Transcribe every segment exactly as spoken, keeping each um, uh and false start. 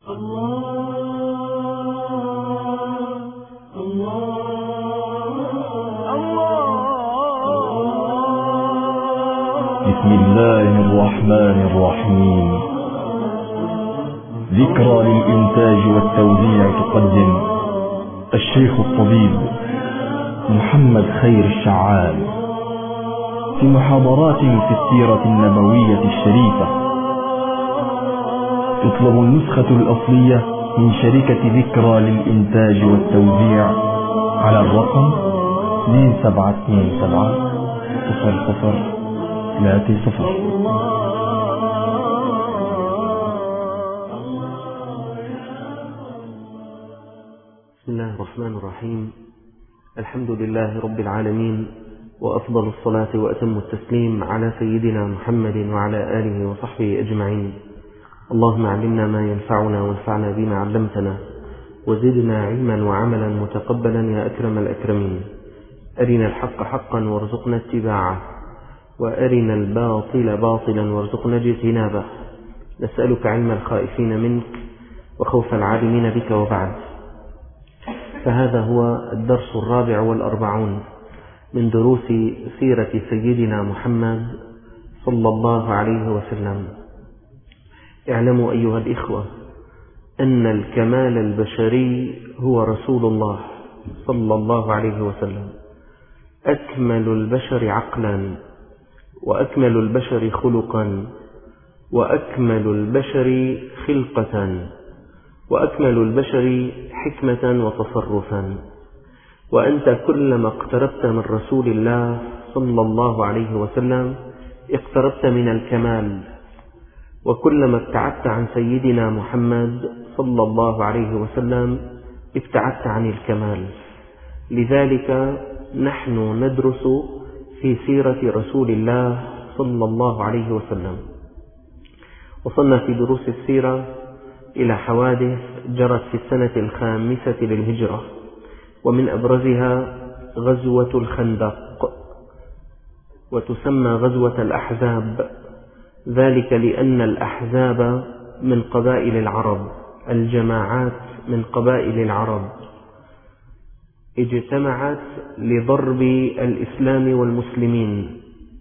بسم الله الرحمن الرحيم. ذكرى للإنتاج والتوزيع تقدم الشيخ الطبيب محمد خير الشعال في محاضرات في السيرة النبوية الشريفة. تطلب النسخة الأصلية من شركة ذكرى للإنتاج والتوزيع على الرقم اثنين سبعة اثنين سبعة صفر صفر ثلاثة صفر. بسم الله الرحمن الرحيم. الحمد لله رب العالمين، وأفضل الصلاة وأتم التسليم على سيدنا محمد وعلى آله وصحبه أجمعين. اللهم علمنا ما ينفعنا وانفعنا بما علمتنا، وزدنا علما وعملا متقبلا يا أكرم الأكرمين. أرنا الحق حقا وارزقنا اتباعه، وأرنا الباطل باطلا وارزقنا اجتنابه. نسألك علم الخائفين منك وخوف العالمين بك، وبعد. فهذا هو الدرس الرابع والأربعون من دروس سيرة سيدنا محمد صلى الله عليه وسلم. اعلموا أيها الإخوة أن الكمال البشري هو رسول الله صلى الله عليه وسلم، أكمل البشر عقلا، وأكمل البشر خلقا، وأكمل البشر خلقة، وأكمل البشر حكمة وتصرفا. وأنت كلما اقتربت من رسول الله صلى الله عليه وسلم اقتربت من الكمال، وكلما ابتعدت عن سيدنا محمد صلى الله عليه وسلم ابتعدت عن الكمال. لذلك نحن ندرس في سيرة رسول الله صلى الله عليه وسلم. وصلنا في دروس السيرة إلى حوادث جرت في السنة الخامسة للهجرة، ومن أبرزها غزوة الخندق، وتسمى غزوة الأحزاب، ذلك لأن الأحزاب من قبائل العرب، الجماعات من قبائل العرب اجتمعت لضرب الإسلام والمسلمين،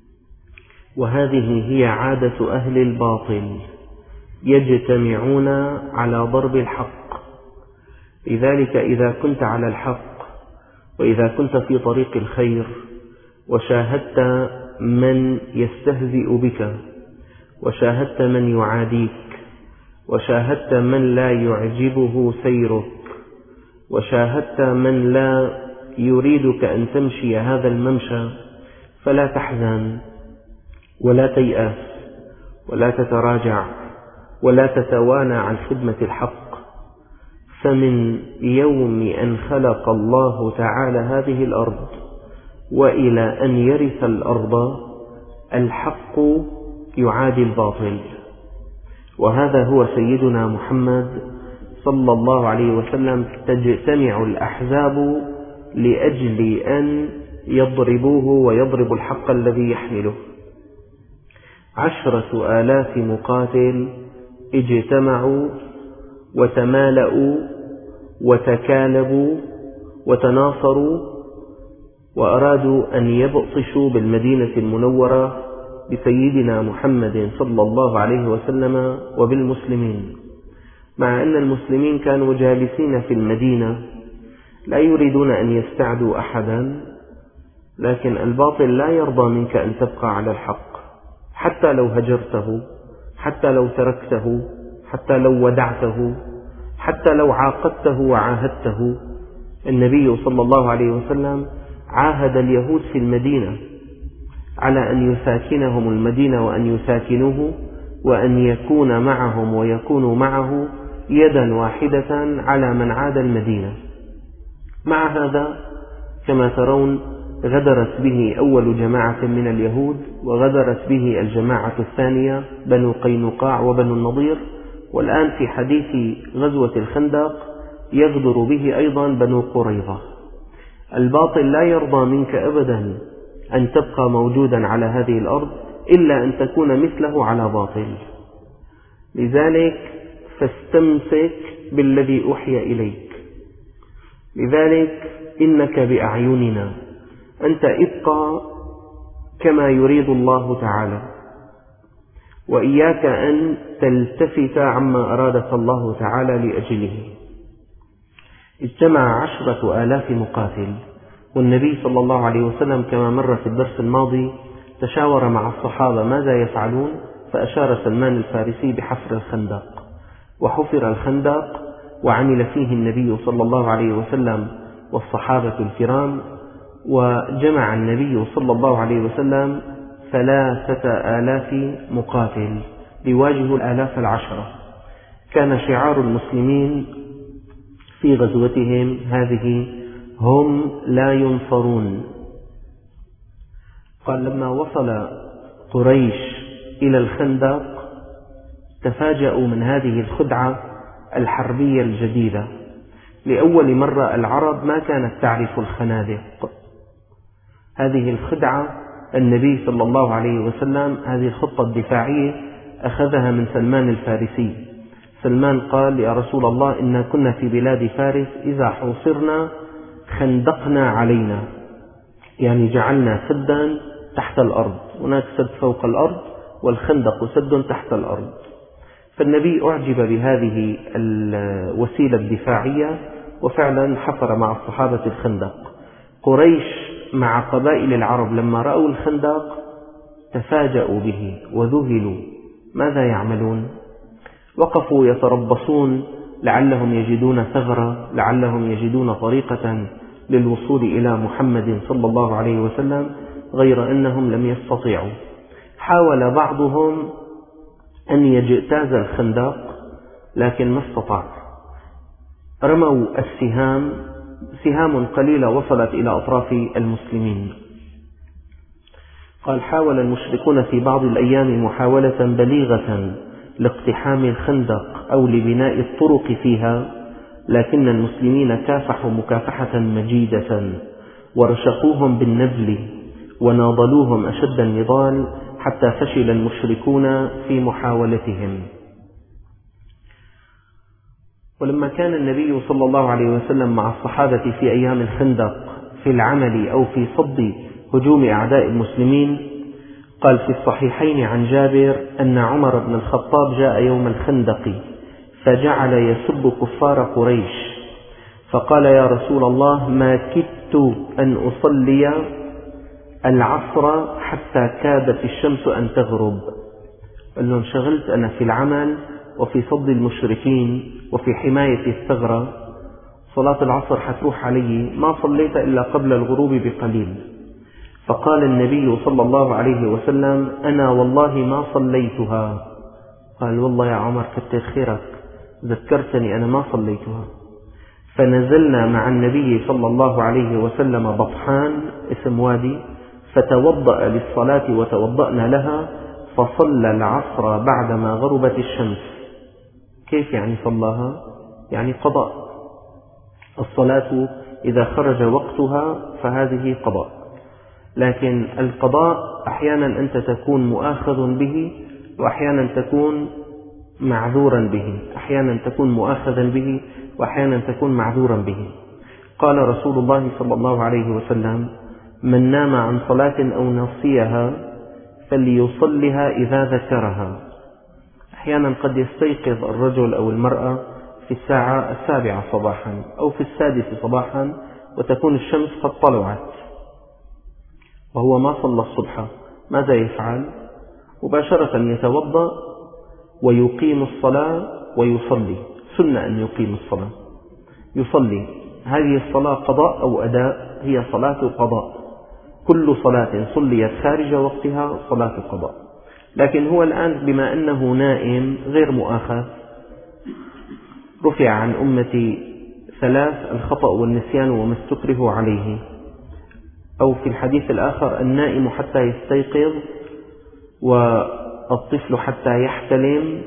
وهذه هي عادة أهل الباطل، يجتمعون على ضرب الحق. لذلك إذا كنت على الحق، وإذا كنت في طريق الخير، وشاهدت من يستهزئ بك، وشاهدت من يعاديك، وشاهدت من لا يعجبه سيرك، وشاهدت من لا يريدك أن تمشي هذا الممشى، فلا تحزن ولا تيأس ولا تتراجع ولا تتوانى عن خدمة الحق. فمن يوم أن خلق الله تعالى هذه الأرض وإلى أن يرث الأرض الحق يعادي الباطل، وهذا هو سيدنا محمد صلى الله عليه وسلم. تجتمع الأحزاب لأجل أن يضربوه ويضربوا الحق الذي يحمله. عشرة آلاف مقاتل اجتمعوا وتمالأوا وتكالبوا وتناصروا، وأرادوا أن يبطشوا بالمدينة المنورة بسيدنا محمد صلى الله عليه وسلم وبالمسلمين، مع أن المسلمين كانوا جالسين في المدينة لا يريدون أن يستعدوا أحدا، لكن الباطل لا يرضى منك أن تبقى على الحق، حتى لو هجرته، حتى لو تركته، حتى لو ودعته، حتى لو عاقدته وعاهدته. النبي صلى الله عليه وسلم عاهد اليهود في المدينة على أن يساكنهم المدينة وأن يساكنوه، وأن يكون معهم ويكونوا معه يدا واحدة على من عاد المدينة. مع هذا كما ترون غدرت به أول جماعة من اليهود، وغدرت به الجماعة الثانية بنو قينقاع وبنو النضير، والآن في حديث غزوة الخندق يغدر به أيضا بنو قريظة. الباطل لا يرضى منك أبدا أن تبقى موجودا على هذه الأرض إلا أن تكون مثله على باطل. لذلك فاستمسك بالذي أوحي إليك. لذلك إنك بأعيننا، أنت ابقى كما يريد الله تعالى، وإياك أن تلتفت عما أرادك الله تعالى لأجله. اجتمع عشرة آلاف مقاتل، والنبي صلى الله عليه وسلم كما مر في الدرس الماضي تشاور مع الصحابة ماذا يفعلون، فأشار سلمان الفارسي بحفر الخندق، وحفر الخندق وعمل فيه النبي صلى الله عليه وسلم والصحابة الكرام، وجمع النبي صلى الله عليه وسلم ثلاثة آلاف مقاتل ليواجهوا الآلاف العشرة. كان شعار المسلمين في غزوتهم هذه: هم لا ينصرون. قال لما وصل قريش إلى الخندق تفاجأوا من هذه الخدعة الحربية الجديدة. لأول مرة العرب ما كانت تعرف الخنادق. هذه الخدعة النبي صلى الله عليه وسلم، هذه الخطة الدفاعية أخذها من سلمان الفارسي. سلمان قال: يا رسول الله، إنا كنا في بلاد فارس إذا حوصرنا خندقنا علينا، يعني جعلنا سدا تحت الأرض، هناك سد فوق الأرض والخندق سد تحت الأرض. فالنبي أعجب بهذه الوسيلة الدفاعية وفعلا حفر مع الصحابة الخندق. قريش مع قبائل العرب لما رأوا الخندق تفاجأوا به وذهلوا، ماذا يعملون؟ وقفوا يتربصون لعلهم يجدون ثغرة، لعلهم يجدون طريقة للوصول إلى محمد صلى الله عليه وسلم، غير أنهم لم يستطيعوا. حاول بعضهم أن يجتاز الخندق لكن ما استطاع. رموا السهام، سهام قليلة وصلت إلى أطراف المسلمين. قال: حاول المشركون في بعض الأيام محاولة بليغة لاقتحام الخندق أو لبناء الطرق فيها، لكن المسلمين كافحوا مكافحة مجيدة ورشقوهم بالنبل وناضلوهم أشد النضال حتى فشل المشركون في محاولتهم. ولما كان النبي صلى الله عليه وسلم مع الصحابة في أيام الخندق في العمل أو في صد هجوم أعداء المسلمين، قال في الصحيحين عن جابر أن عمر بن الخطاب جاء يوم الخندق فجعل يسب كفار قريش، فقال: يا رسول الله، ما كدت أن أصلي العصر حتى كادت الشمس أن تغرب. قال له: انشغلت أنا في العمل وفي صد المشركين وفي حماية الثغرة، صلاة العصر حتروح علي، ما صليت إلا قبل الغروب بقليل. فقال النبي صلى الله عليه وسلم: أنا والله ما صليتها. قال: والله يا عمر كتر خيرك، ذكرتني، أنا ما صليتها. فنزلنا مع النبي صلى الله عليه وسلم بطحان اسم وادي، فتوضأ للصلاة وتوضأنا لها، فصلى العصر بعدما غربت الشمس. كيف يعني صلاها؟ يعني قضاء الصلاة، إذا خرج وقتها فهذه قضاء. لكن القضاء أحيانا أنت تكون مؤاخذ به وأحيانا تكون معذورا به، أحيانا تكون مؤاخذا به وأحيانا تكون معذورا به. قال رسول الله صلى الله عليه وسلم: من نام عن صلاة أو نسيها فليصلها إذا ذكرها. أحيانا قد يستيقظ الرجل أو المرأة في الساعة السابعة صباحا أو في السادسة صباحا وتكون الشمس قد طلعت وهو ما صلى الصبح، ماذا يفعل؟ مباشرة يتوضأ ويقيم الصلاة ويصلي. سنة أن يقيم الصلاة، يصلي. هذه الصلاة قضاء أو أداء؟ هي صلاة قضاء. كل صلاة صليت خارج وقتها صلاة قضاء. لكن هو الآن بما أنه نائم غير مؤاخذ، رفع عن أمتي ثلاث: الخطأ والنسيان وما استكره عليه، أو في الحديث الآخر: النائم حتى يستيقظ، والطفل حتى يحتلم،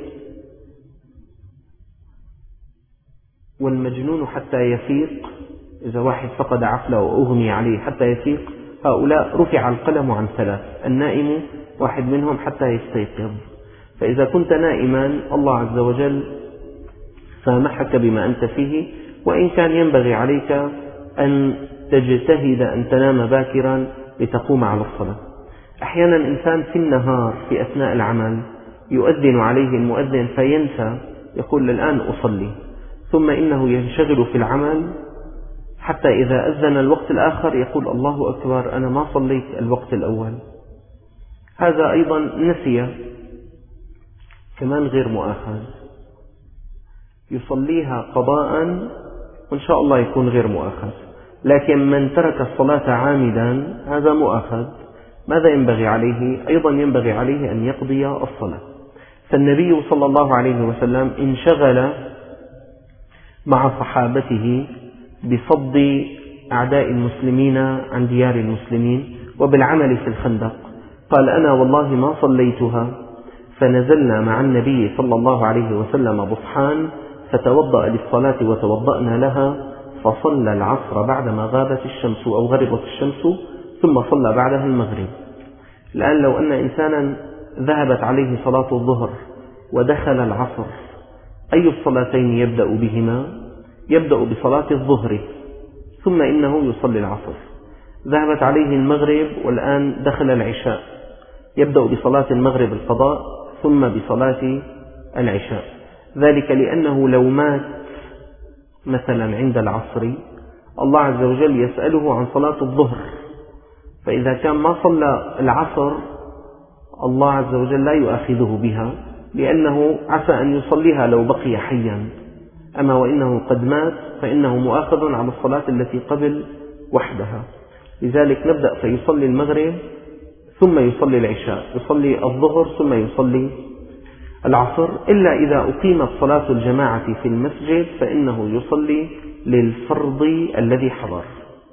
والمجنون حتى يفيق. إذا واحد فقد عقله وأغمي عليه حتى يفيق، هؤلاء رفع القلم عن ثلاث: النائم واحد منهم حتى يستيقظ. فإذا كنت نائما الله عز وجل سامحك بما أنت فيه، وإن كان ينبغي عليك أن تجتهد أن تنام باكرا لتقوم على الصلاة. أحيانا إنسان في النهار في أثناء العمل يؤذن عليه المؤذن فينسى، يقول الآن أصلي، ثم إنه ينشغل في العمل حتى إذا أذن الوقت الآخر يقول الله أكبر أنا ما صليت الوقت الأول. هذا أيضا نسي، كمان غير مؤاخذ، يصليها قضاء وإن شاء الله يكون غير مؤاخذ، لكن من ترك الصلاة عامدا هذا مؤاخذ. ماذا ينبغي عليه؟ أيضا ينبغي عليه أن يقضي الصلاة. فالنبي صلى الله عليه وسلم انشغل مع صحابته بصد أعداء المسلمين عن ديار المسلمين وبالعمل في الخندق. قال أنا والله ما صليتها، فنزلنا مع النبي صلى الله عليه وسلم بصحان فتوضأ للصلاة وتوضأنا لها، فصلى العصر بعدما غابت الشمس أو غربت الشمس، ثم صلى بعدها المغرب. الآن لو أن إنسانا ذهبت عليه صلاة الظهر ودخل العصر، أي الصلاتين يبدأ بهما؟ يبدأ بصلاة الظهر ثم إنه يصلي العصر. ذهبت عليه المغرب والآن دخل العشاء، يبدأ بصلاة المغرب القضاء ثم بصلاة العشاء. ذلك لأنه لو مات مثلا عند العصر الله عز وجل يسأله عن صلاة الظهر، فإذا كان ما صلى العصر الله عز وجل لا يؤاخذه بها، لأنه عسى أن يصليها لو بقي حيا. أما وإنه قد مات فإنه مؤاخذ على الصلاة التي قبل وحدها. لذلك نبدأ فيصلي المغرب ثم يصلي العشاء، يصلي الظهر ثم يصلي العصر، إلا إذا أقيمت صلاة الجماعة في المسجد فإنه يصلي للفرض الذي حضر.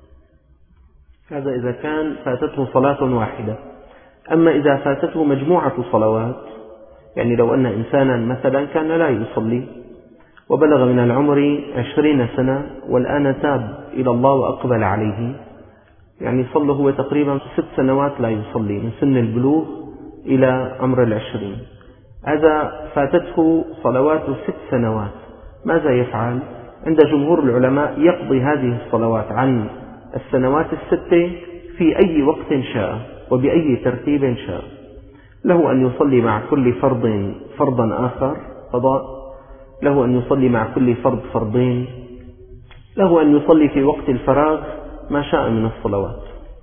هذا إذا كان فاتته صلاة واحدة. أما إذا فاتته مجموعة صلوات، يعني لو أن إنسانا مثلا كان لا يصلي وبلغ من العمر عشرين سنة والآن تاب إلى الله وأقبل عليه، يعني صلى هو تقريبا ست سنوات لا يصلي من سن البلوغ إلى عمر العشرين، هذا فاتته صلوات ست سنوات. ماذا يفعل؟ عند جمهور العلماء يقضي هذه الصلوات عن السنوات الستة في أي وقت شاء وبأي ترتيب شاء. له أن يصلي مع كل فرض فرضا آخر قضاء، له أن يصلي مع كل فرض فرضين، له أن يصلي في وقت الفراغ ما شاء من الصلوات.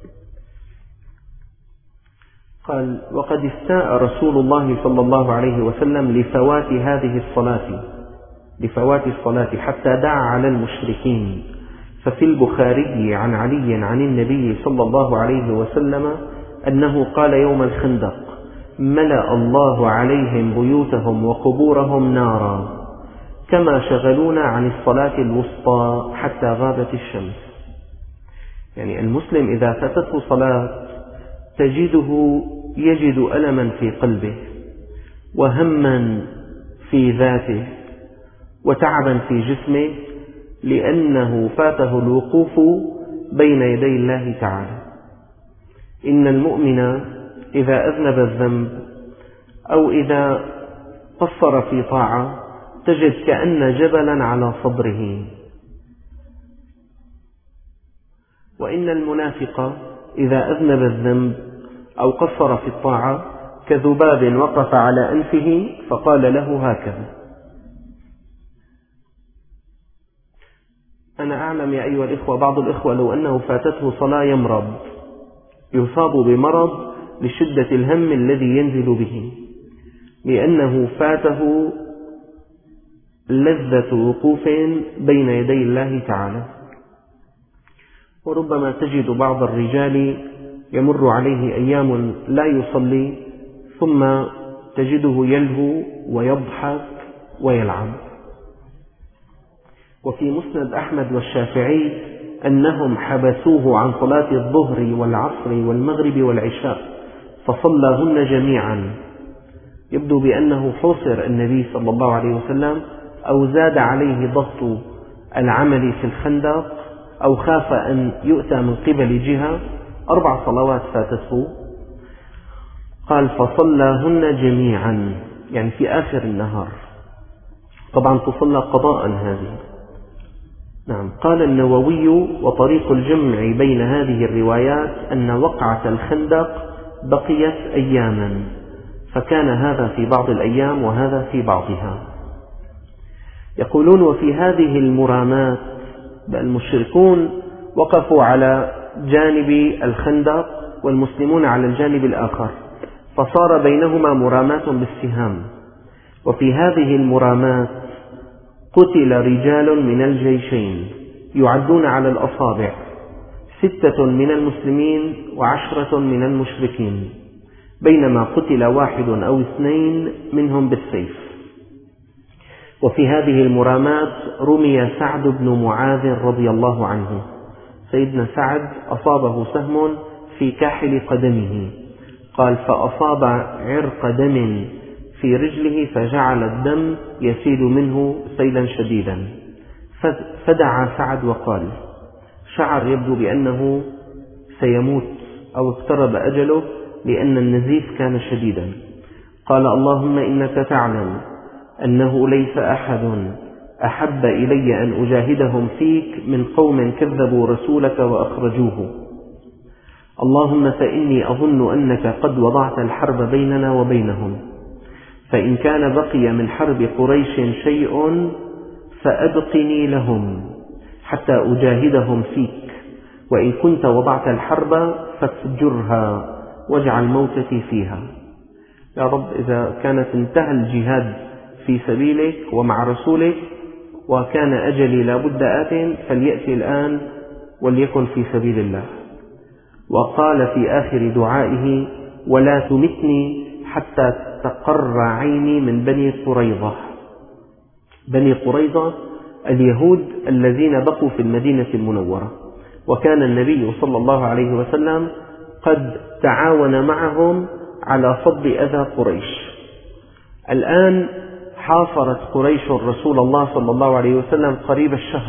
قال وقد استاء رسول الله صلى الله عليه وسلم لفوات هذه الصلاة لفوات الصلاة حتى دعا على المشركين. ففي البخاري عن علي عن النبي صلى الله عليه وسلم أنه قال يوم الخندق ملأ الله عليهم بيوتهم وقبورهم نارا كما شغلونا عن الصلاة الوسطى حتى غابت الشمس. يعني المسلم إذا فاتته صلاة تجده يجد ألما في قلبه وهما في ذاته وتعبا في جسمه، لأنه فاته الوقوف بين يدي الله تعالى. إن المؤمن إذا أذنب الذنب أو إذا قصر في طاعة تجد كأن جبلا على صدره، وإن المنافق إذا أذنب الذنب أو قصر في الطاعة كذباب وقف على أنفه فقال له هكذا. أنا أعلم يا أيها الإخوة بعض الإخوة لو أنه فاتته صلاة يمرض، يصاب بمرض لشدة الهم الذي ينزل به، لأنه فاته لذة وقوف بين يدي الله تعالى. وربما تجد بعض الرجال يمر عليه أيام لا يصلي ثم تجده يلهو ويضحك ويلعب. وفي مسند أحمد والشافعي أنهم حبسوه عن صلاة الظهر والعصر والمغرب والعشاء فصلىهن جميعا. يبدو بأنه حوصر النبي صلى الله عليه وسلم أو زاد عليه ضغط العمل في الخندق أو خاف أن يؤتى من قبل جهة. أربع صلوات فاتته. قال فصلىهن جميعا، يعني في آخر النهار. طبعا تصلى قضاء هذه. نعم. قال النووي: وطريق الجمع بين هذه الروايات أن وقعة الخندق بقيت أياما، فكان هذا في بعض الأيام وهذا في بعضها. يقولون: وفي هذه المرامات المشركون وقفوا على جانب الخندق والمسلمون على الجانب الآخر، فصار بينهما مرامات بالسهام. وفي هذه المرامات قتل رجال من الجيشين يعدون على الأصابع، ستة من المسلمين وعشرة من المشركين، بينما قتل واحد أو اثنين منهم بالسيف. وفي هذه المرامات رمي سعد بن معاذ رضي الله عنه. سيدنا سعد أصابه سهم في كاحل قدمه، قال: فأصاب عرق دم في رجله فجعل الدم يسيل منه سيلا شديدا، فدعا سعد وقال: شعر يبدو بأنه سيموت أو اقترب أجله لأن النزيف كان شديدا. قال: اللهم إنك تعلم أنه ليس أحد أحب إلي أن أجاهدهم فيك من قوم كذبوا رسولك وأخرجوه. اللهم فإني أظن أنك قد وضعت الحرب بيننا وبينهم، فإن كان بقي من حرب قريش شيء فأبقني لهم حتى أجاهدهم فيك، وإن كنت وضعت الحرب فافجرها واجعل موتتي فيها. يا رب، إذا كانت انتهى الجهاد في سبيلك ومع رسولك وكان أجلي لابد آت، فليأتي الآن وليكن في سبيل الله. وقال في آخر دعائه: ولا تمتني حتى تقر عيني من بني قريظة. بني قريظة اليهود الذين بقوا في المدينة المنورة، وكان النبي صلى الله عليه وسلم قد تعاون معهم على صد أذى قريش. الآن حاصرت قريش رسول الله صلى الله عليه وسلم قريب الشهر،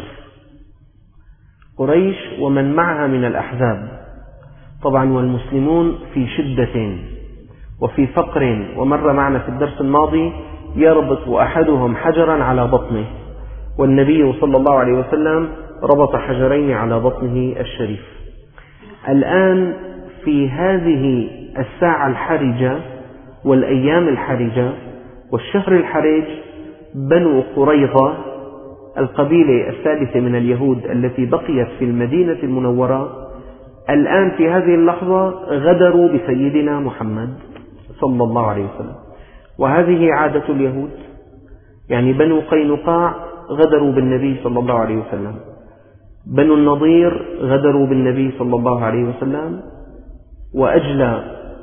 قريش ومن معها من الأحزاب طبعا، والمسلمون في شدة وفي فقر. ومر معنا في الدرس الماضي يربط أحدهم حجرا على بطنه، والنبي صلى الله عليه وسلم ربط حجرين على بطنه الشريف. الآن في هذه الساعة الحرجة والأيام الحرجة والشهر الحرج، بنو قريظة القبيلة الثالثة من اليهود التي بقيت في المدينة المنورة الآن في هذه اللحظة غدروا بسيدنا محمد صلى الله عليه وسلم. وهذه عادة اليهود، يعني بنو قينقاع غدروا بالنبي صلى الله عليه وسلم، بنو النضير غدروا بالنبي صلى الله عليه وسلم، وأجلى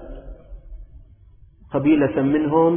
قبيلة منهم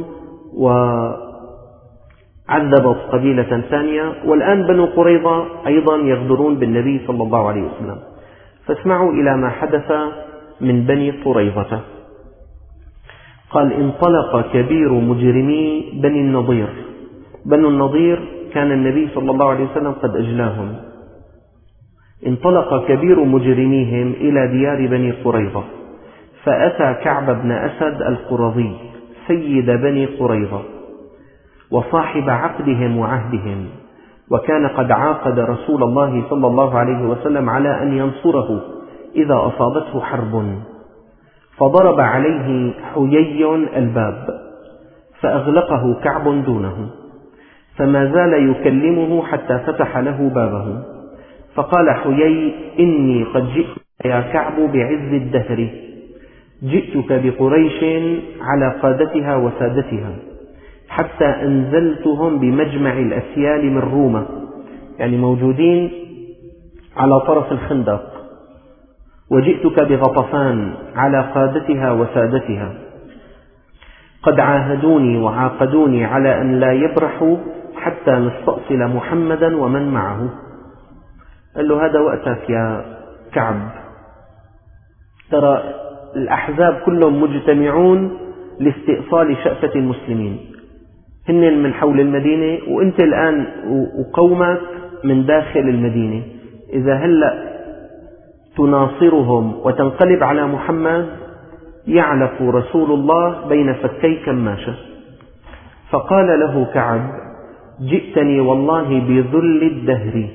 وعذبت قبيلة ثانية، والآن بنو قريظة أيضا يغدرون بالنبي صلى الله عليه وسلم. فاسمعوا إلى ما حدث من بني قريظة. قال: انطلق كبير مجرمي بني النضير. بنو النضير كان النبي صلى الله عليه وسلم قد أجلاهم. انطلق كبير مجرميهم إلى ديار بني قريظة، فأتى كعب بن أسد القرظي سيد بني قريظة وصاحب عقدهم وعهدهم، وكان قد عاقد رسول الله صلى الله عليه وسلم على أن ينصره إذا أصابته حرب. فضرب عليه حيي الباب فأغلقه كعب دونه، فما زال يكلمه حتى فتح له بابه. فقال حيي: إني قد جئت يا كعب بعز الدهر، جئتك بقريش على قادتها وسادتها، حتى أنزلتهم بمجمع الأسيال من روما، يعني موجودين على طرف الخندق، وجئتك بغطفان على قادتها وسادتها، قد عاهدوني وعاقدوني على أن لا يبرحوا حتى نستأصل محمدا ومن معه. قال له: هذا وقتك يا كعب، ترى الأحزاب كلهم مجتمعون لاستئصال شأفة المسلمين، هن من حول المدينة وأنت الآن وقومك من داخل المدينة. إذا هلأ تناصرهم وتنقلب على محمد يعلق رسول الله بين فكي كماشة. فقال له كعب: جئتني والله بذل الدهر،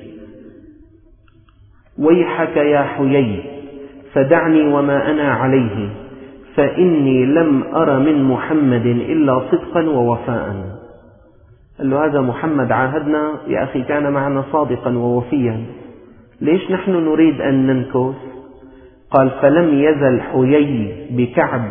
ويحك يا حيي فدعني وما أنا عليه، فإني لم أر من محمد إلا صدقا ووفاء. قال له هذا محمد عاهدنا يا أخي، كان معنا صادقا ووفيا، ليش نحن نريد أن ننكس؟ قال فلم يزل حيي بكعب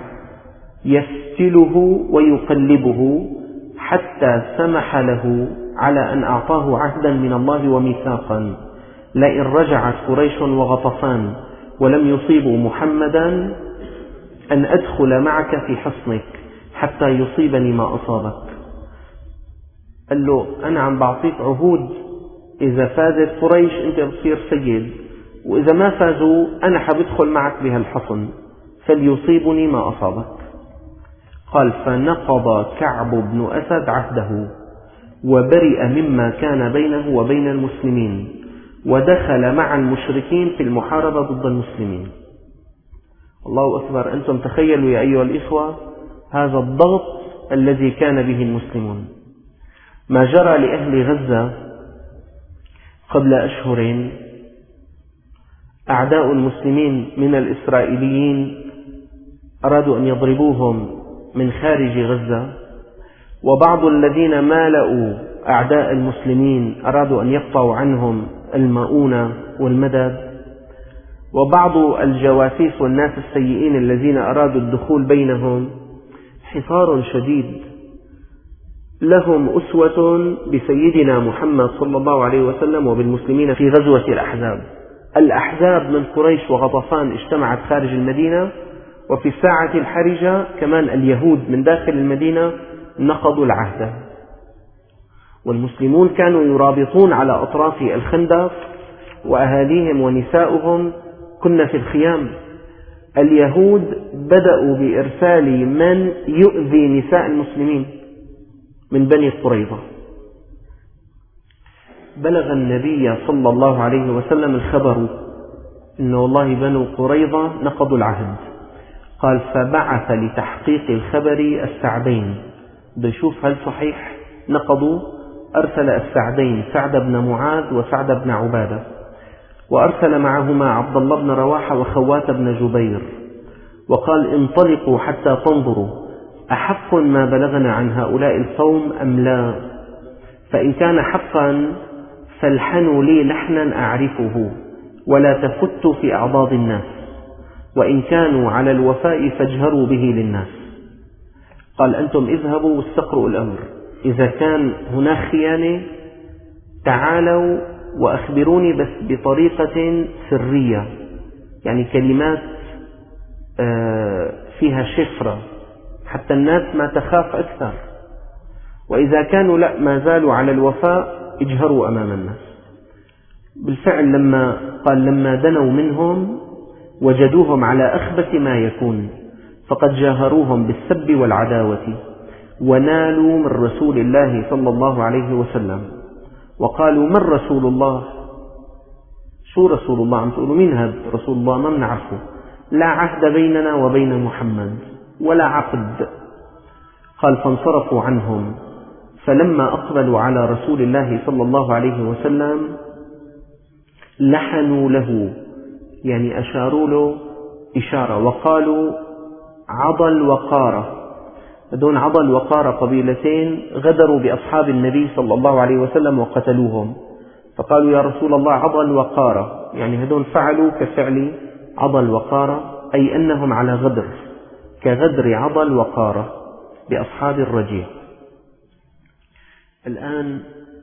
يفتله ويقلبه حتى سمح له على أن أعطاه عهدا من الله وميثاقا، لئن رجعت قريش وغطفان ولم يصيبوا محمدا أن أدخل معك في حصنك حتى يصيبني ما أصابك. قال له أنا عم بعطيك عهود، إذا فازت قريش أنت بتصير سيد، وإذا ما فازوا أنا حبدخل معك بهالحصن فليصيبني ما أصابك. قال فنقض كعب بن أسد عهده وبرئ مما كان بينه وبين المسلمين، ودخل مع المشركين في المحاربة ضد المسلمين. الله أكبر. أنتم تخيلوا يا أيها الإخوة هذا الضغط الذي كان به المسلمون. ما جرى لأهل غزة قبل أشهر، أعداء المسلمين من الإسرائيليين أرادوا أن يضربوهم من خارج غزة، وبعض الذين مالأوا أعداء المسلمين أرادوا أن يقطعوا عنهم المؤونة والمدد، وبعض الجواسيس والناس السيئين الذين أرادوا الدخول بينهم. حصار شديد. لهم أسوة بسيدنا محمد صلى الله عليه وسلم وبالمسلمين في غزوة الأحزاب. الأحزاب من قريش وغطفان اجتمعت خارج المدينة، وفي الساعة الحرجة كمان اليهود من داخل المدينة نقضوا العهد، والمسلمون كانوا يرابطون على أطراف الخندق، وأهاليهم ونساؤهم كنا في الخيام. اليهود بدأوا بإرسال من يؤذي نساء المسلمين من بني قريظة. بلغ النبي صلى الله عليه وسلم الخبر إن والله بنو قريظة نقضوا العهد. قال فبعث لتحقيق الخبر السعدين، بده يشوف هل صحيح نقضوا. أرسل السعدين سعد بن معاذ وسعد بن عبادة، وأرسل معهما عبد الله بن رواحة وخوات بن جبير، وقال انطلقوا حتى تنظروا أحق ما بلغنا عن هؤلاء القوم أم لا، فإن كان حقا فالحنوا لي لحنا أعرفه ولا تفتوا في أعضاض الناس، وإن كانوا على الوفاء فاجهروا به للناس. قال أنتم اذهبوا واستقروا الأمر، إذا كان هناك خيانة تعالوا وأخبروني بس بطريقة سرية، يعني كلمات فيها شفرة حتى الناس ما تخاف أكثر، وإذا كانوا لا ما زالوا على الوفاء اجهروا أمام الناس. بالفعل لما قال لما دنوا منهم وجدوهم على أخبث ما يكون، فقد جاهروهم بالسب والعداوة، ونالوا من رسول الله صلى الله عليه وسلم، وقالوا من رسول الله؟ شو رسول الله؟ عم تقولوا مين هذا رسول الله؟ ما بنعرفه، لا عهد بيننا وبين محمد ولا عقد. قال فانصرفوا عنهم، فلما أقبلوا على رسول الله صلى الله عليه وسلم لحنوا له، يعني أشاروا له إشارة، وقالوا عضل وقارة. هذول عضل وقارة قبيلتين غدروا بأصحاب النبي صلى الله عليه وسلم وقتلوهم، فقالوا يا رسول الله عضل وقارة، يعني هذول فعلوا كفعل عضل وقارة، أي أنهم على غدر كغدر عضل وقارة بأصحاب الرجيع. الآن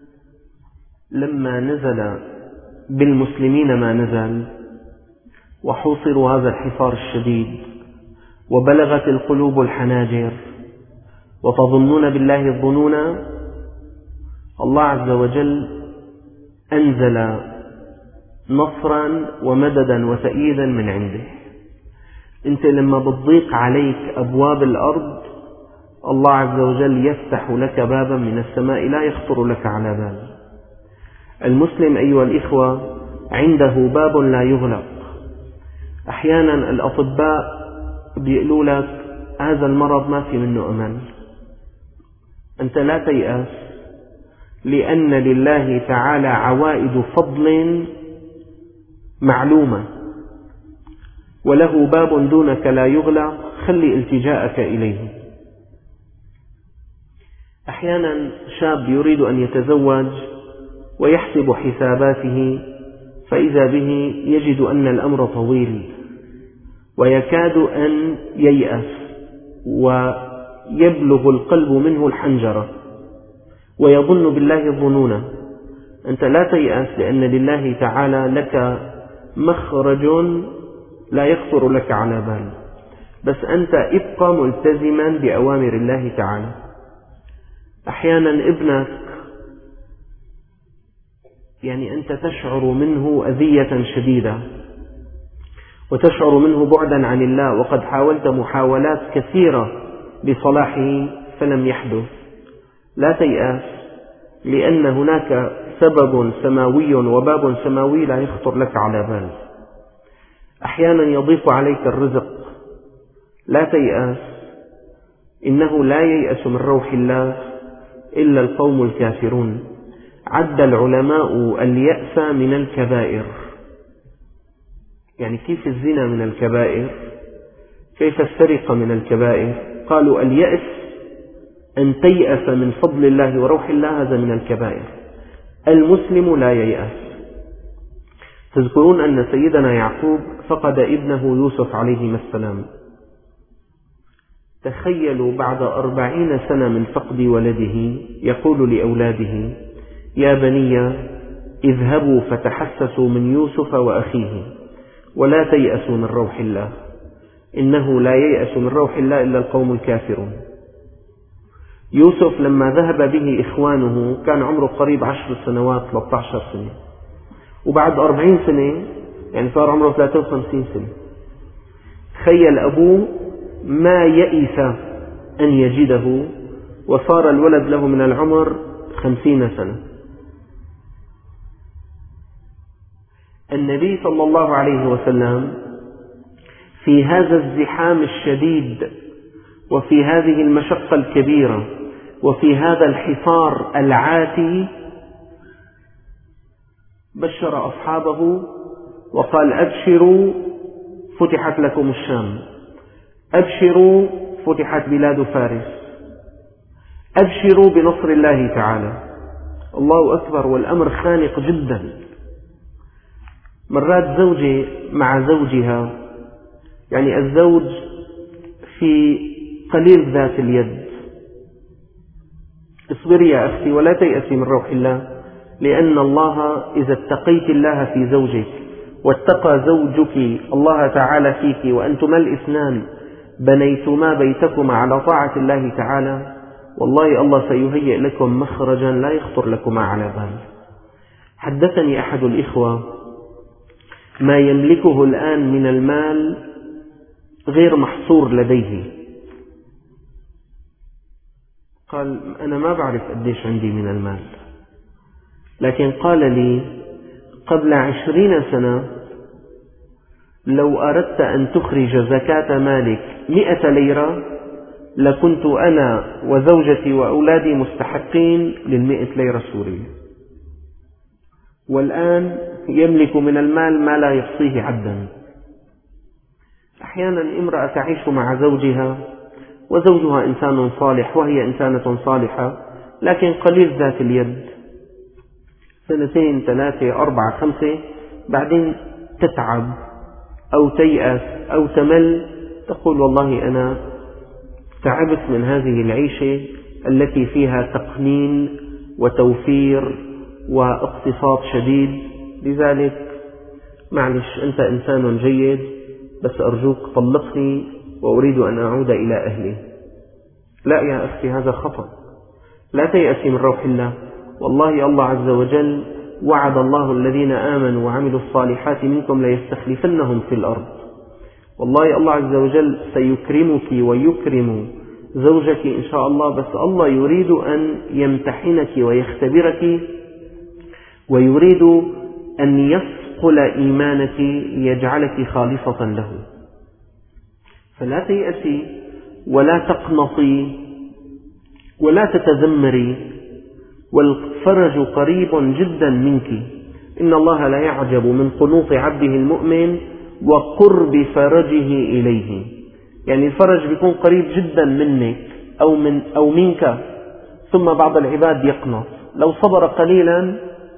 لما نزل بالمسلمين ما نزل وحوصروا هذا الحصار الشديد وبلغت القلوب الحناجر وتظنون بالله الظنون، الله عز وجل أنزل نصرا ومددا وتأييدا من عنده. أنت لما بتضيق عليك أبواب الأرض الله عز وجل يفتح لك بابا من السماء لا يخطر لك على بال. المسلم أيها الإخوة عنده باب لا يغلق. أحيانا الأطباء بيقولوا لك هذا المرض ما في منه أمل، أنت لا تيأس، لأن لله تعالى عوائد فضل معلومة، وله باب دونك لا يغلق، خلي التجاءك إليه. أحيانا شاب يريد أن يتزوج ويحسب حساباته، فإذا به يجد أن الأمر طويل ويكاد أن ييأس ويبلغ القلب منه الحنجرة ويظن بالله الظنون. أنت لا تيأس، لأن لله تعالى لك مخرج لا يخطر لك على بال، بس أنت ابقى ملتزما بأوامر الله تعالى. أحيانا ابنك يعني أنت تشعر منه أذية شديدة وتشعر منه بعدا عن الله، وقد حاولت محاولات كثيرة لصلاحه فلم يحدث. لا تيأس، لأن هناك سبب سماوي وباب سماوي لا يخطر لك على بال. أحيانا يضيق عليك الرزق، لا تيأس، إنه لا ييأس من روح الله إلا القوم الكافرون. عد العلماء اليأس من الكبائر. يعني كيف الزنا من الكبائر؟ كيف السرقة من الكبائر؟ قالوا اليأس أن تيأس من فضل الله وروح الله، هذا من الكبائر. المسلم لا ييأس. تذكرون أن سيدنا يعقوب فقد ابنه يوسف عليهما السلام. تخيلوا بعد أربعين سنة من فقد ولده يقول لأولاده: يا بني اذهبوا فتحسسوا من يوسف وأخيه ولا تيأسوا من روح الله، إنه لا ييأس من روح الله إلا القوم الكافرون. يوسف لما ذهب به إخوانه كان عمره قريب عشر سنوات، ثلاثة عشر سنة، وبعد أربعين سنة يعني صار عمره ثلاثة وخمسين سنة. تخيل أبوه ما يئس أن يجده، وصار الولد له من العمر خمسين سنة. النبي صلى الله عليه وسلم في هذا الزحام الشديد وفي هذه المشقة الكبيرة وفي هذا الحصار العاتي بشر أصحابه وقال: أبشروا فتحت لكم الشام، أبشروا فتحت بلاد فارس، أبشروا بنصر الله تعالى. الله أكبر، والأمر خانق جدا. مرات زوجة مع زوجها، يعني الزوج في قليل ذات اليد. اصبري يا أختي ولا تيأسي من روح الله، لأن الله إذا اتقيت الله في زوجك واتقى زوجك الله تعالى فيك وأنتما الاثنان بنيتما بيتكما على طاعة الله تعالى، والله الله سيهيئ لكم مخرجا لا يخطر لكما على بال. حدثني أحد الإخوة ما يملكه الآن من المال غير محصور لديه. قال: أنا ما بعرف قديش عندي من المال، لكن قال لي: قبل عشرين سنة لو أردت أن تخرج زكاة مالك مئة ليرة لكنت أنا وزوجتي وأولادي مستحقين للمئة ليرة السورية، والآن يملك من المال ما لا يحصيه عدا. أحيانا امرأة تعيش مع زوجها وزوجها إنسان صالح وهي إنسانة صالحة، لكن قليل ذات اليد، سنتين ثلاثة أربعة خمسة، بعدين تتعب أو تيأس أو تمل، تقول: والله أنا تعبت من هذه العيشة التي فيها تقنين وتوفير واقتصاد شديد، لذلك معلش أنت إنسان جيد، بس أرجوك طلقني وأريد أن أعود إلى أهلي. لا يا أختي، هذا خطأ. لا تيأسي من روح الله، والله الله عز وجل وعد الله الذين آمنوا وعملوا الصالحات منكم ليستخلفنهم في الأرض. والله الله عز وجل سيكرمك ويكرم زوجك إن شاء الله، بس الله يريد أن يمتحنك ويختبرك، ويريد أن يصقل إيمانك ليجعلك خالصة له. فلا تيأسي ولا تقنطي ولا تتذمري، والفرج قريب جدا منك، إن الله لا يعجب من قنوط عبده المؤمن وقرب فرجه إليه. يعني الفرج بيكون قريب جدا منك أو, من أو منك، ثم بعض العباد يقنط، لو صبر قليلا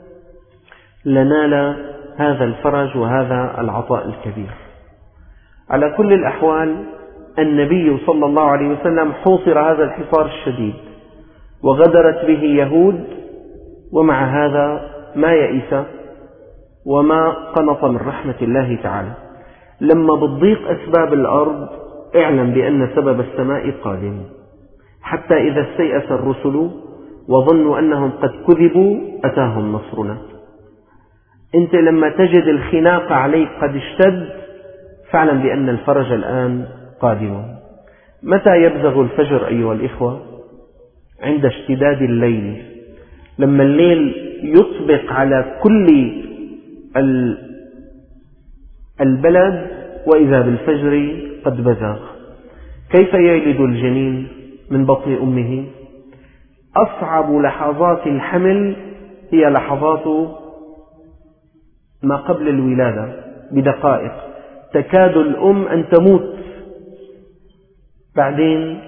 لنال هذا الفرج وهذا العطاء الكبير. على كل الأحوال النبي صلى الله عليه وسلم حوصر هذا الحصار الشديد وغدرت به يهود، ومع هذا ما يئس وما قنط من رحمة الله تعالى. لما بتضيق أسباب الأرض اعلم بأن سبب السماء قادم، حتى إذا استيأس الرسل وظنوا أنهم قد كذبوا أتاهم نصرنا. أنت لما تجد الخناق عليك قد اشتد فاعلم بأن الفرج الآن قادم. متى يبزغ الفجر أيها الإخوة؟ عند اشتداد الليل، لما الليل يطبق على كل البلد وإذا بالفجر قد بزغ. كيف يلد الجنين من بطن أمه؟ أصعب لحظات الحمل هي لحظات ما قبل الولادة بدقائق، تكاد الأم أن تموت، بعدين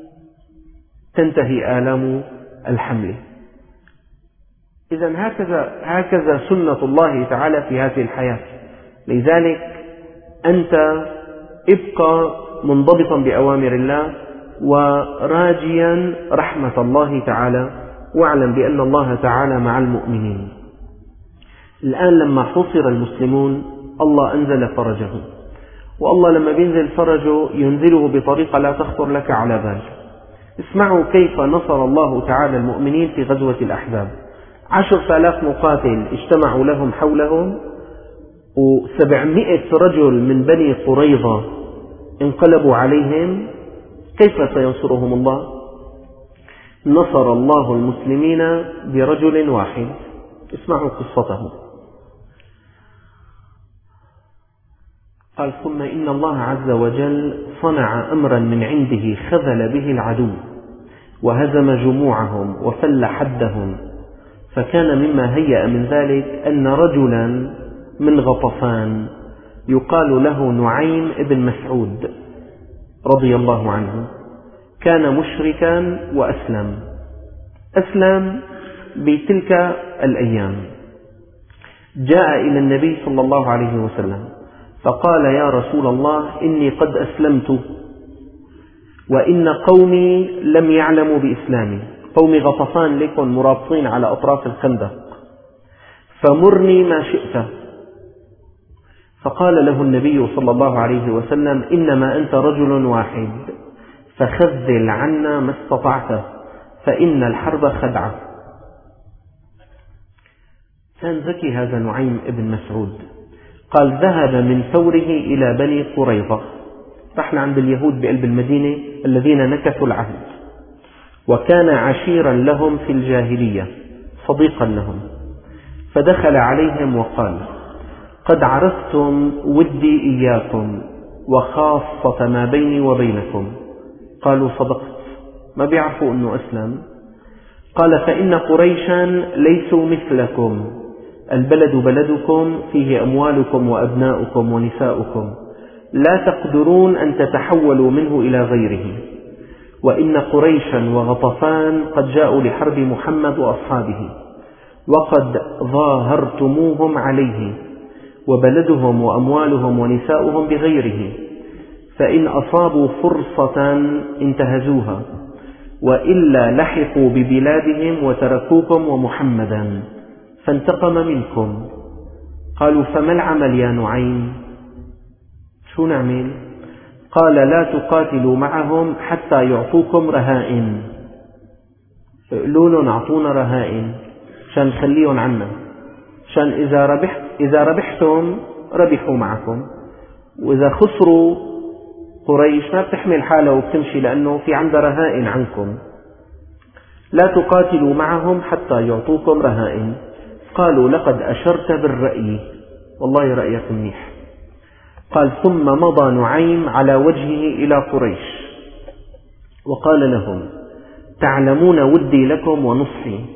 تنتهي آلام الحمل. إذن هكذا, هكذا سنة الله تعالى في هذه الحياة. لذلك أنت ابقى منضبطا بأوامر الله وراجيا رحمة الله تعالى، واعلم بأن الله تعالى مع المؤمنين. الآن لما حصر المسلمون الله أنزل فرجه، والله لما بينزل فرجه ينزله بطريقة لا تخطر لك على بال. اسمعوا كيف نصر الله تعالى المؤمنين في غزوة الأحزاب. عشرة آلاف مقاتل اجتمعوا لهم حولهم، وسبعمائة رجل من بني قريظة انقلبوا عليهم. كيف سينصرهم الله؟ نصر الله المسلمين برجل واحد. اسمعوا قصته. قال: ثم إن الله عز وجل صنع أمرا من عنده خذل به العدو وهزم جموعهم وفل حدهم، فكان مما هيأ من ذلك أن رجلا من غطفان يقال له نعيم ابن مسعود رضي الله عنه كان مشركا وأسلم. أسلم بتلك الأيام، جاء إلى النبي صلى الله عليه وسلم فقال: يا رسول الله، إني قد أسلمت وإن قومي لم يعلموا بإسلامي. قوم غطفان لكم مرابطين على أطراف الخندق، فمرني ما شئت. فقال له النبي صلى الله عليه وسلم: إنما أنت رجل واحد، فخذل عنا ما استطعت، فإن الحرب خدعة. كان ذكي هذا نعيم ابن مسعود. قال: ذهب من ثوره إلى بني قريظة، رحل عند اليهود بقلب المدينة الذين نكثوا العهد، وكان عشيرا لهم في الجاهلية، صديقا لهم. فدخل عليهم وقال: قد عرفتم ودي إياكم وخاصة ما بيني وبينكم. قالوا: صدقت، ما بيعرفوا أنه أسلم. قال: فإن قريشا ليسوا مثلكم، البلد بلدكم، فيه أموالكم وأبناؤكم ونساؤكم، لا تقدرون أن تتحولوا منه إلى غيره. وإن قريشا وغطفان قد جاءوا لحرب محمد وأصحابه، وقد ظاهرتموهم عليه، وبلدهم وأموالهم ونساؤهم بغيره، فإن أصابوا فرصة انتهزوها، وإلا لحقوا ببلادهم وتركوكم ومحمدا فانتقم منكم. قالوا: فما العمل يا نعيم؟ شو نعمل؟ قال: لا تقاتلوا معهم حتى يعطوكم رهائن. قالوا لهم: أعطونا رهائن عشان نخليهم عنا، عشان إذا ربحت إذا ربحتم ربحوا معكم، وإذا خسروا قريش ما بتحمل حالها وبتمشي لأنه في عندها رهائن عنكم. لا تقاتلوا معهم حتى يعطوكم رهائن. قالوا: لقد أشرت بالرأي، والله رأيك منيح. قال: ثم مضى نعيم على وجهه إلى قريش وقال لهم: تعلمون ودي لكم ونصحي.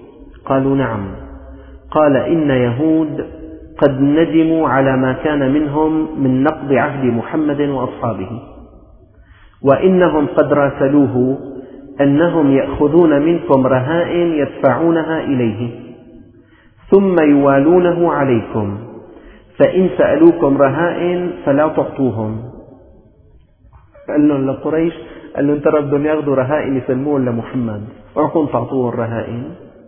قالوا نعم. قال إن يهود قد ندموا على ما كان منهم من نقض عهد محمد وأصحابه، وإنهم قد راسلوه أنهم يأخذون منكم رهائن يدفعونها إليه ثم يوالونه عليكم، فإن سألوكم رهائن فلا تعطوهم. قال لهم لقريش، قال لهم ترى بدهم ياخذوا رهائن يسلمون لمحمد، وعكم تعطوهم الرهائن.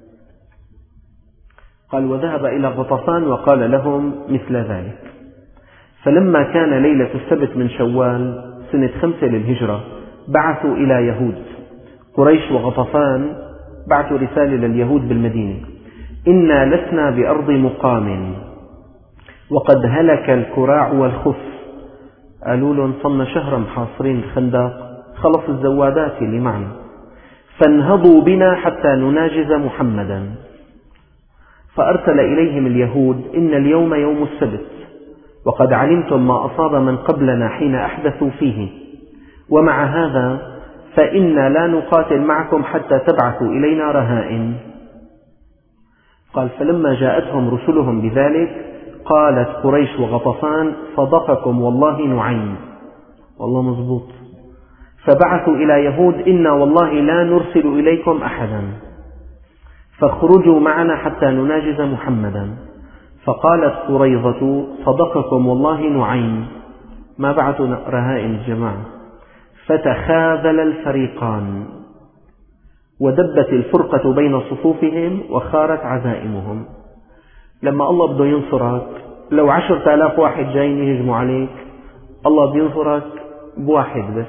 قال وذهب إلى غطفان وقال لهم مثل ذلك. فلما كان ليلة السبت من شوال سنة خمسة للهجرة بعثوا إلى يهود قريش وغطفان، بعثوا رسالة لليهود بالمدينة: إنا لسنا بأرض مقام وقد هلك الكراع والخف. قالوا لهم صرنا شهرا محاصرين الخندق، خلص الزوادات اللي معنا، فانهضوا بنا حتى نناجز محمدا. فأرسل إليهم اليهود: إن اليوم يوم السبت، وقد علمتم ما أصاب من قبلنا حين أحدثوا فيه، ومع هذا فإنا لا نقاتل معكم حتى تبعثوا إلينا رهائن. قال فلما جاءتهم رسلهم بذلك قالت قريش وغطفان: صدقكم والله نعيم، والله مضبوط. فبعثوا إلى يهود: إنا والله لا نرسل إليكم أحدا، فاخرجوا معنا حتى نناجز محمدا. فقالت قريظة: صدقكم والله نعيم، ما بعثوا رهائن الجماعة. فتخاذل الفريقان ودبت الفرقة بين صفوفهم وخارت عزائمهم. لما الله بده ينصرك، لو عشرة آلاف واحد جايين يهجموا عليك، الله بينصرك بواحد بس.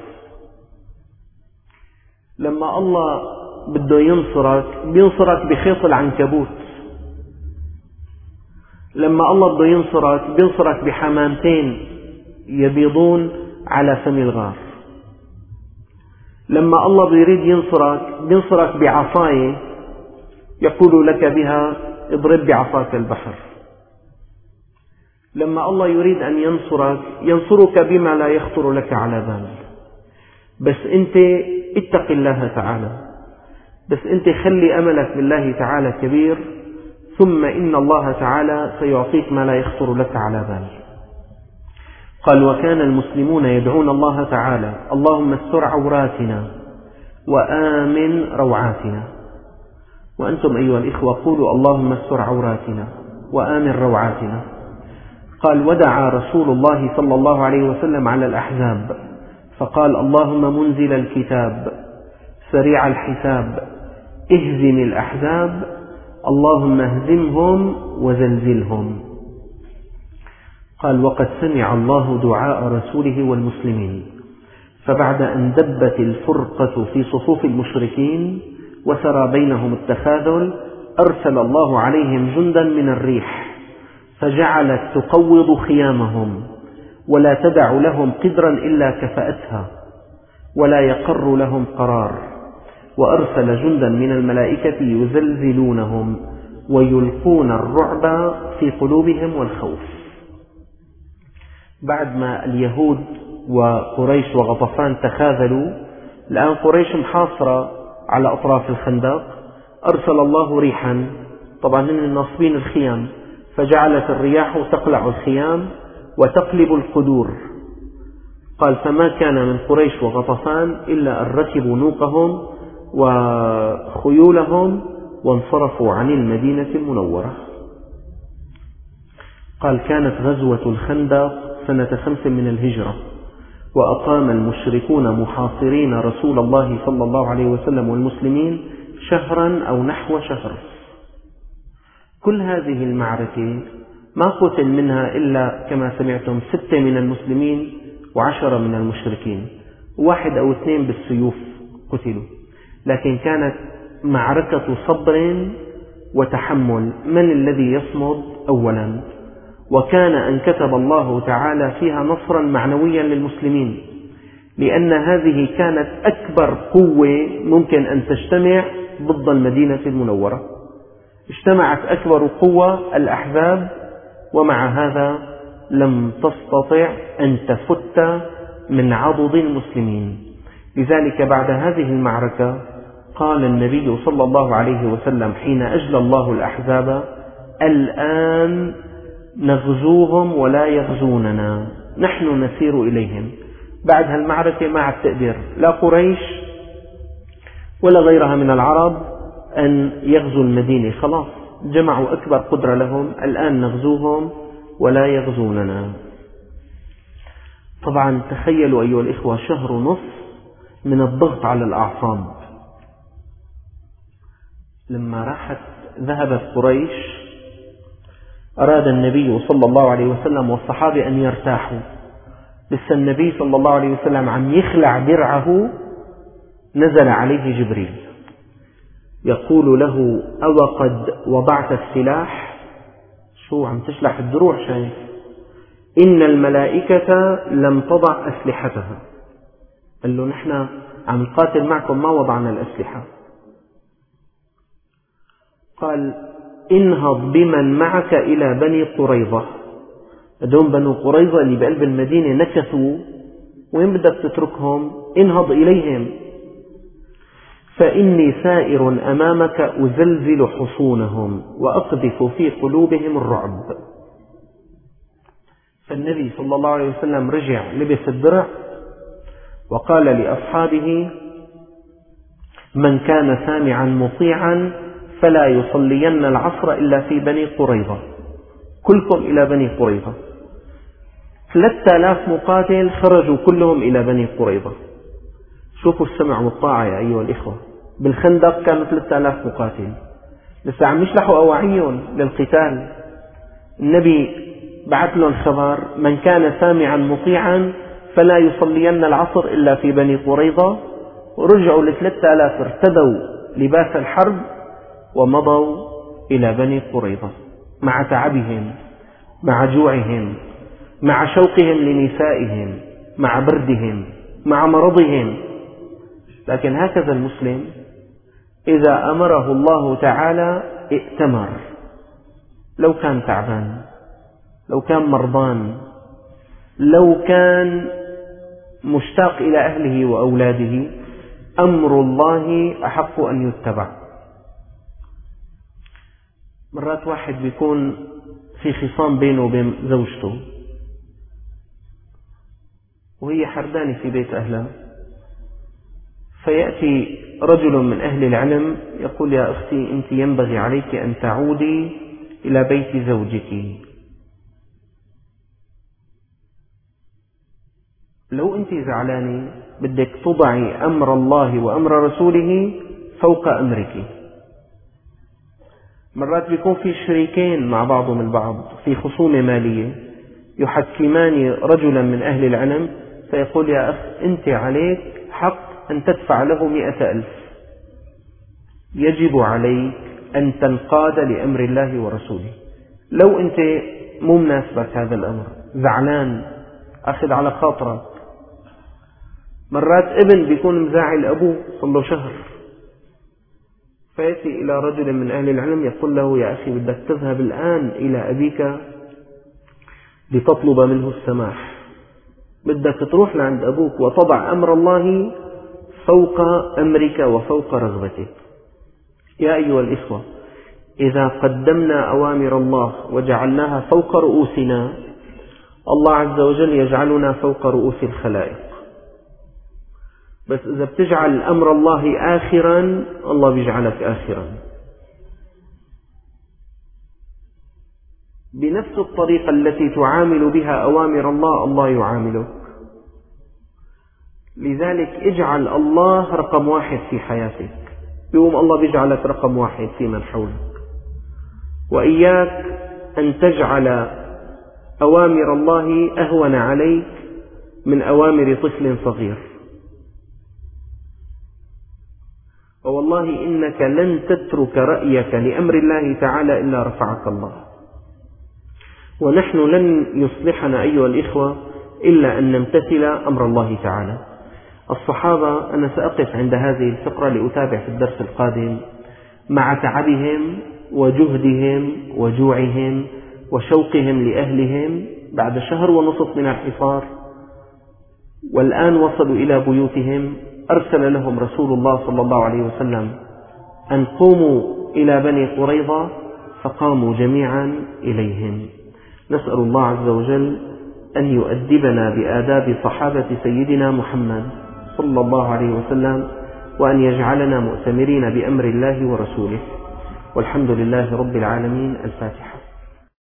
لما الله بده ينصرك بينصرك بخيط العنكبوت. لما الله بده ينصرك بينصرك بحمامتين يبيضون على فم الغار. لما الله بيريد ينصرك بينصرك بعصاية يقول لك بها: اضرب بعصاك البحر. لما الله يريد أن ينصرك ينصرك بما لا يخطر لك على بال. بس أنت اتق الله تعالى، بس أنت خلي أملك بالله تعالى كبير، ثم إن الله تعالى سيعطيك ما لا يخطر لك على بال. قال: وكان المسلمون يدعون الله تعالى: اللهم استر عوراتنا وآمن روعاتنا. وأنتم أيها الإخوة قولوا: اللهم استر عوراتنا وآمن روعاتنا. قال: ودعا رسول الله صلى الله عليه وسلم على الأحزاب فقال: اللهم منزل الكتاب سريع الحساب اهزم الأحزاب، اللهم اهزمهم وزلزلهم. قال: وقد سمع الله دعاء رسوله والمسلمين، فبعد أن دبت الفرقة في صفوف المشركين وسرى بينهم التخاذل، أرسل الله عليهم جندا من الريح فجعلت تقوض خيامهم، ولا تدع لهم قدرا إلا كفأتها، ولا يقر لهم قرار. وأرسل جندا من الملائكة يزلزلونهم ويلقون الرعب في قلوبهم والخوف. بعد ما اليهود وقريش وغطفان تخاذلوا، الآن قريش محاصرة على أطراف الخندق، أرسل الله ريحا، طبعا من ناصبين الخيام، فجعلت الرياح تقلع الخيام وتقلب القدور. قال: فما كان من قريش وغطفان إلا أن ركبوا نوقهم وخيولهم وانصرفوا عن المدينة المنورة. قال: كانت غزوة الخندق سنة خمس من الهجرة، وأقام المشركون محاصرين رسول الله صلى الله عليه وسلم والمسلمين شهرا أو نحو شهر. كل هذه المعركة ما قتل منها إلا كما سمعتم ستة من المسلمين وعشرة من المشركين، واحد أو اثنين بالسيوف قتلوا، لكن كانت معركة صبر وتحمل. من الذي يصمد أولا؟ وكان أن كتب الله تعالى فيها نصرا معنويا للمسلمين، لأن هذه كانت أكبر قوة ممكن أن تجتمع ضد المدينة المنورة. اجتمعت أكبر قوة الأحزاب، ومع هذا لم تستطع أن تفت من عضد المسلمين. لذلك بعد هذه المعركة قال النبي صلى الله عليه وسلم حين أجلى الله الأحزاب: الآن نغزوهم ولا يغزوننا، نحن نسير إليهم. بعد هالمعركة ما عاد تقدر لا قريش ولا غيرها من العرب أن يغزوا المدينة، خلاص جمعوا أكبر قدرة لهم، الآن نغزوهم ولا يغزوننا. طبعا تخيلوا أيها الإخوة شهر ونصف من الضغط على الأعصاب. لما راحت ذهبت قريش أراد النبي صلى الله عليه وسلم والصحابة أن يرتاحوا، بس النبي صلى الله عليه وسلم عم يخلع درعه نزل عليه جبريل يقول له: أو قد وضعت السلاح؟ شو عم تشلح الدروع؟ شايف إن الملائكة لم تضع أسلحتها. قال له: نحن عم نقاتل معكم ما وضعنا الأسلحة. قال: انهض بمن معك إلى بني قريظة. هدول بنو قريظة اللي بقلب المدينة نكثوا، وين بدك تتركهم؟ انهض إليهم، فإني سائر أمامك أزلزل حصونهم وأقذف في قلوبهم الرعب. فالنبي صلى الله عليه وسلم رجع لبس الدرع وقال لأصحابه: من كان سامعا مطيعا فلا يصلين العصر إلا في بني قريظة، كلكم إلى بني قريظة. ثلاثة آلاف مقاتل خرجوا كلهم إلى بني قريظة. شوفوا السمع والطاعة يا أيها الإخوة. بالخندق كانوا ثلاثة آلاف مقاتل لسه عم يشلحوا أواعيهم للقتال. النبي بعث لهم خبر: من كان سامعا مطيعا فلا يصلين العصر إلا في بني قريظة. ورجعوا لثلاثة آلاف ارتدوا لباس الحرب ومضوا إلى بني قريظة مع تعبهم، مع جوعهم، مع شوقهم لنسائهم، مع بردهم، مع مرضهم. لكن هكذا المسلم إذا أمره الله تعالى ائتمر. لو كان تعبان، لو كان مرضان، لو كان مشتاق إلى أهله وأولاده، أمر الله أحق أن يتبع. مرات واحد بيكون في خصام بينه وبين زوجته وهي حردانة في بيت أهلها، فيأتي رجل من أهل العلم يقول: يا أختي، أنت ينبغي عليك أن تعودي إلى بيت زوجك. لو أنت زعلانة بدك تضعي أمر الله وأمر رسوله فوق أمرك. مرات بيكون في شريكين مع بعضهم البعض في خصومة مالية، يحكمان رجلا من أهل العلم فيقول: يا أخ، أنت عليك حق أن تدفع له مئة ألف، يجب عليك أن تنقاد لأمر الله ورسوله. لو أنت مو مناسبك هذا الأمر، زعلان، أخذ على خاطرك. مرات ابن بيكون مزاعل أبوه صار له شهر، فيأتي إلى رجل من أهل العلم يقول له: يا أخي، بدك تذهب الآن إلى أبيك لتطلب منه السماح، بدك تروح لعند أبوك وتضع أمر الله فوق أمرك وفوق رغبتك. يا أيها الإخوة، إذا قدمنا أوامر الله وجعلناها فوق رؤوسنا، الله عز وجل يجعلنا فوق رؤوس الخلائق. بس إذا بتجعل أمر الله آخرا، الله بيجعلك آخرا. بنفس الطريقة التي تعامل بها أوامر الله، الله يعاملك. لذلك اجعل الله رقم واحد في حياتك، يوم الله بيجعلك رقم واحد في من حولك. وإياك أن تجعل أوامر الله أهون عليك من أوامر طفل صغير. ووالله إنك لن تترك رأيك لأمر الله تعالى إلا رفعك الله. ونحن لن يصلحنا أيها الإخوة إلا أن نمتثل أمر الله تعالى. الصحابة، أنا سأقف عند هذه الفقرة لأتابع في الدرس القادم، مع تعبهم وجهدهم وجوعهم وشوقهم لأهلهم بعد شهر ونصف من الحصار، والآن وصلوا إلى بيوتهم، أرسل لهم رسول الله صلى الله عليه وسلم أن قوموا إلى بني قريظة، فقاموا جميعا إليهم. نسأل الله عز وجل أن يؤدبنا بآداب صحابة سيدنا محمد صلى الله عليه وسلم، وأن يجعلنا مؤتمرين بأمر الله ورسوله. والحمد لله رب العالمين. الفاتحة.